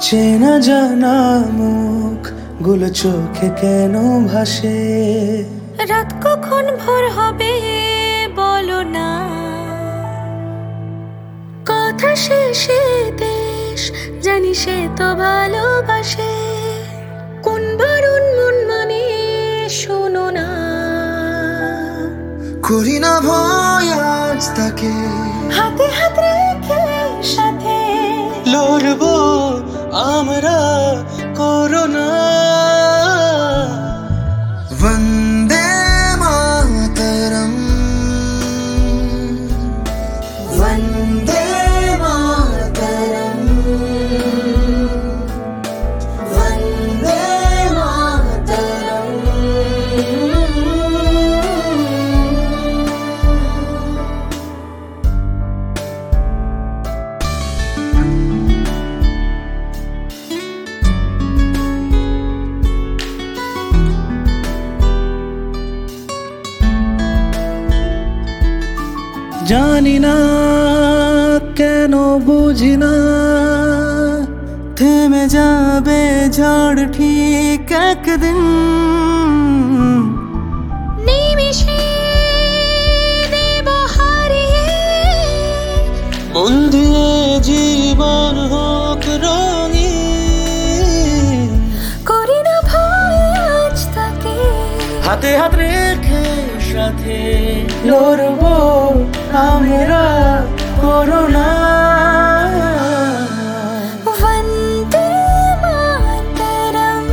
চেনা জানা মুখ গুলো চোখে কেন ভাসে? রাত কখন ভোর হবে বলো না, কথা শেষে দেশ জানি সে তো ভালোবাসে। কোন বারণ মন মানে শোনো না, করি না ভয় আজ তাকে হাতে হাত রেখে সাথে লড়বো আমরা করোনা। वंदे मातरम वंदे मातरम वंदे मातरम। জানি না কেন বুঝি না, থেমে যাবে ঝড় ঠিক একদিন। নিমিষে দেব হারিয়ে, মন দিয়ে জীবন হোক রঙিন। করি না ভয় আজ তাকে হাতে হাত রেখে সাথে লড়বো আমরা করোনা। वंदे मातरम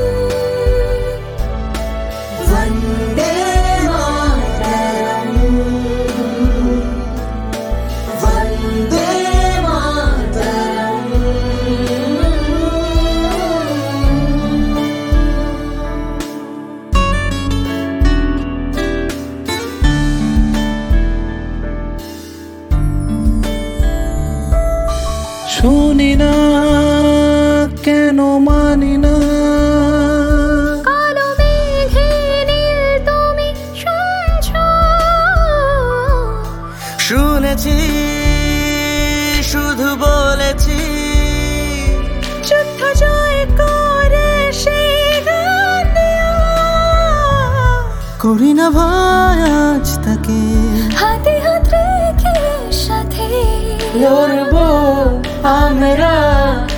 वंदे मातरम वंदे मातरम। শুনি না কেন মানি না, কালো মেঘে নীল তুমি শুনছো। শুনেছি শুধু বলেছি যুদ্ধ জয় করে সেই গান দিও। করি না ভয় আজ তাকে হাতে হাত রেখে সাথে লড়বো আমরা